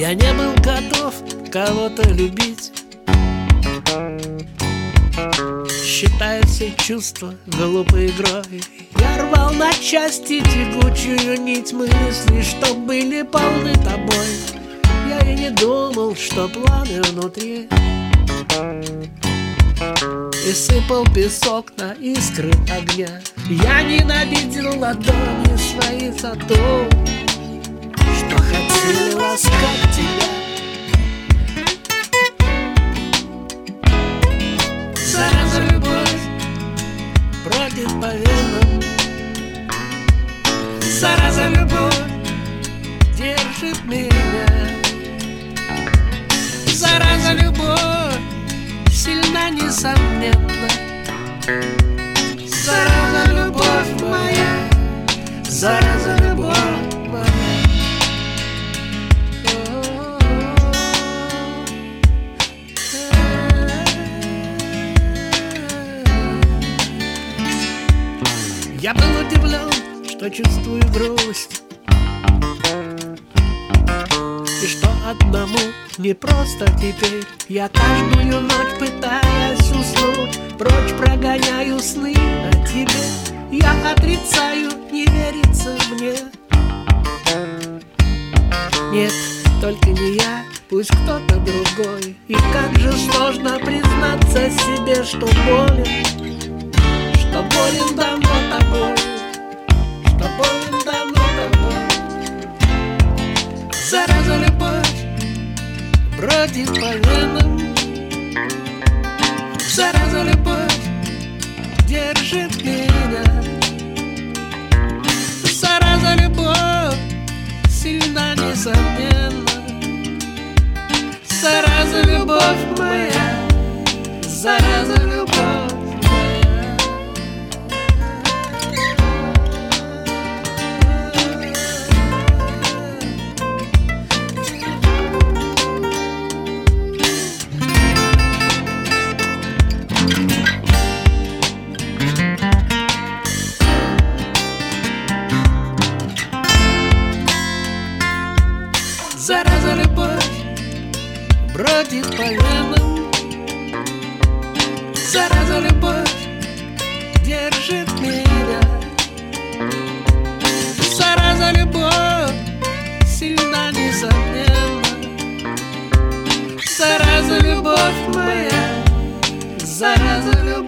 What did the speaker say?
Я не был готов кого-то любить. Считая все чувства глупой игрой, я рвал на части тягучую нить мыслей, что были полны тобой. Я и не думал, что пламя внутри, и сыпал песок на искры огня. Я ненавидел ладони свои за то, что хотели ласкать тебя. Зараза, любовь бродит по венам. Зараза, любовь держит меня. Зараза, любовь сильна, несомненно. Зараза, любовь моя. Зараза, любовь моя. Я был удивлен, что чувствую грусть, и что одному не просто теперь. Я каждую ночь, пытаясь уснуть, прочь прогоняю сны о тебе. Я отрицаю, не верится мне. Нет, только не я, пусть кто-то другой. И как же сложно признаться себе, что болен давно тобой, что болен давно тобой. Зараза, любовь бродит по венам. Зараза, любовь держит меня. Зараза, любовь сильна, несомненно. Зараза, любовь моя. Зараза, любовь. Зараза, любовь бродит по венам. Зараза, любовь держит меня. Зараза, любовь сильна, несомненно. Зараза, любовь моя. Зараза, любовь.